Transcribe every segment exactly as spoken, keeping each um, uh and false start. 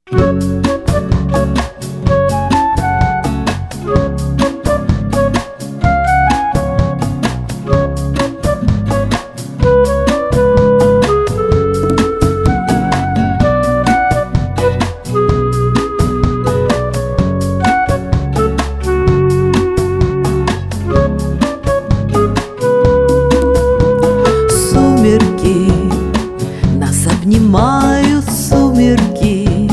Нас обнимают сумерки,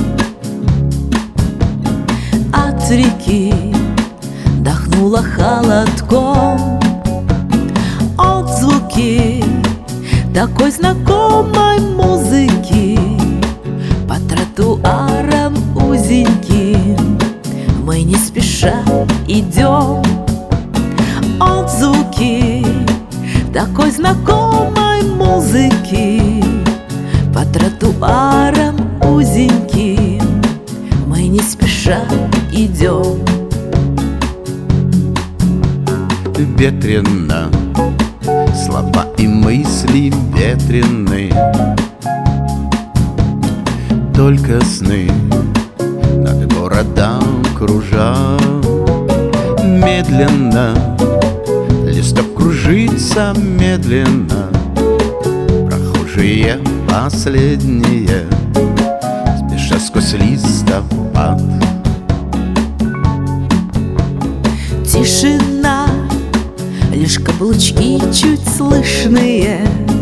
от реки дохнуло холодком, отзвуки такой знакомой музыки по тротуарам узеньким мы не спеша идем. Отзвуки такой знакомой музыки по тротуарам узеньким мы не спеша идем. Ветрено, слова и мысли ветрены, только сны над городом кружат. Медленно листок кружится медленно, прохожие последние спешат сквозь листопад. Тишина, лишь каблучки чуть слышные.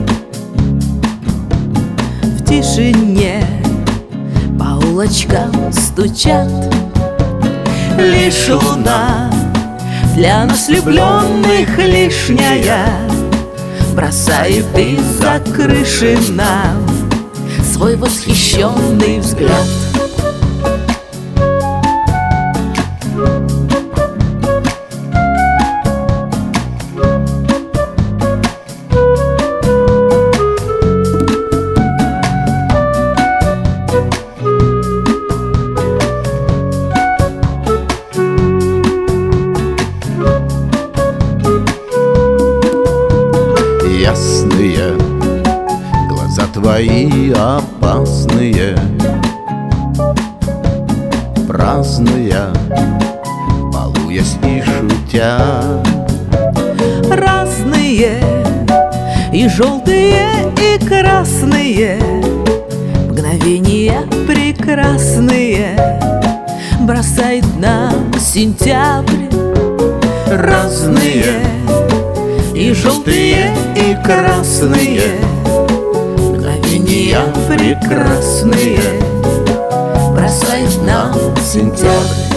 В тишине по улочкам стучат. Лишь луна для нас влюбленных лишняя бросает из-за крыши нам свой восхищенный взгляд. Ясные глаза твои опасные, праздные, балуясь и шутя. Разные и желтые, и красные мгновения прекрасные бросает нам сентябрь. Разные и желтые, и красные мгновения прекрасные бросает нам сентябрь.